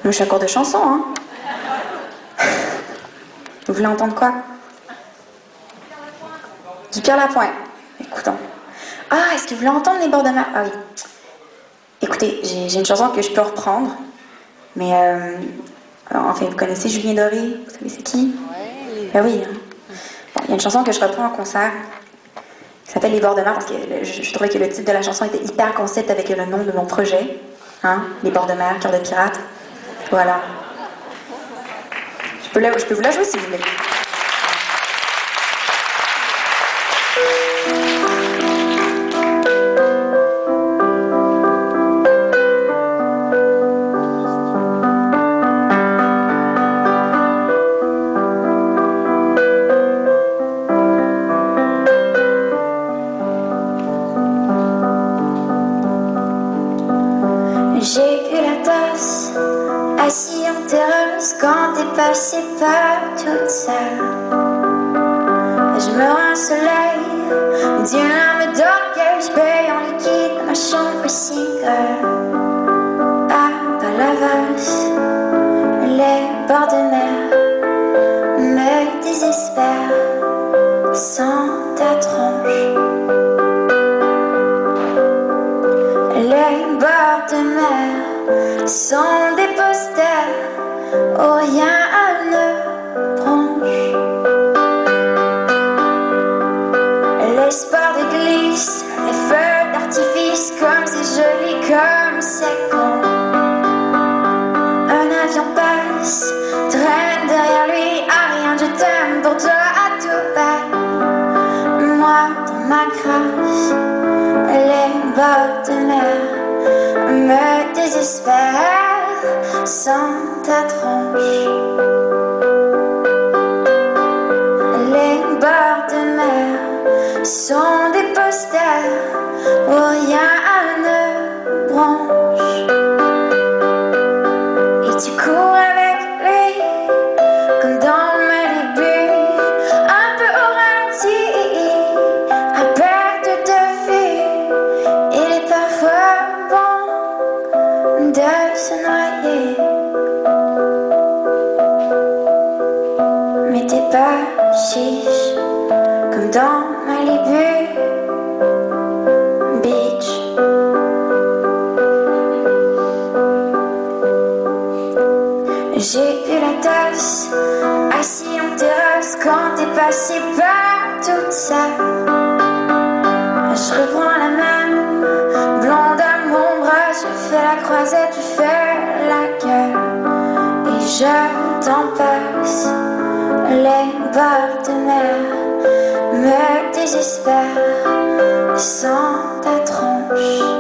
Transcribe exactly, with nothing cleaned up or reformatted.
Je suis à court de chansons, hein. Vous voulez entendre quoi? Du Pierre Lapointe. Écoutons. Ah, est-ce que vous voulez entendre les bords de mer? Ah oui. Écoutez, j'ai une chanson que je peux reprendre. Mais, euh, enfin, vous connaissez Julien Doré? Vous savez c'est qui? Oui. Ben oui. Hein. Bon, il y a une chanson que je reprends en concert qui s'appelle Les bords de mer parce que je, je trouvais que le titre de la chanson était hyper concept avec le nom de mon projet. Hein? Les bords de mer, cœur de pirate. Voilà. Je peux, la, je peux vous la jouer si vous voulez. J'ai vu la tasse, assis en terrasse, quand t'es passé par toute seule. Je me rends au soleil, d'une larme d'orgueil, je paye en liquide ma chambre single. À Palavas, les bords de mer me désespèrent sans ta tronche. Les bords de mer sont des posters où rien ne bronche. L'espoir de glisse, les feux d'artifice, comme c'est joli, comme c'est con. Un avion passe, traîne derrière lui, à rien je t'aime pour toi à tout bas. Moi dans ma crasse, les bords de mer me désespèrent sans ta tronche. Les bords de mer sont des posters où rien ne bronche. Et tu cours avec lui comme dans Malibu, un peu au ralenti, à perte de vue. Il est parfois bon de se noyer, mais t'es pas chiche comme dans Malibu Beach. J'ai vu la tasse, assis en terrasse, quand t'es passé par toute ça. Je reprends la même, blonde à mon bras, je fais la croisette, je fais la gueule, et je t'en passe. Les bords de mer me désespèrent sans ta tronche.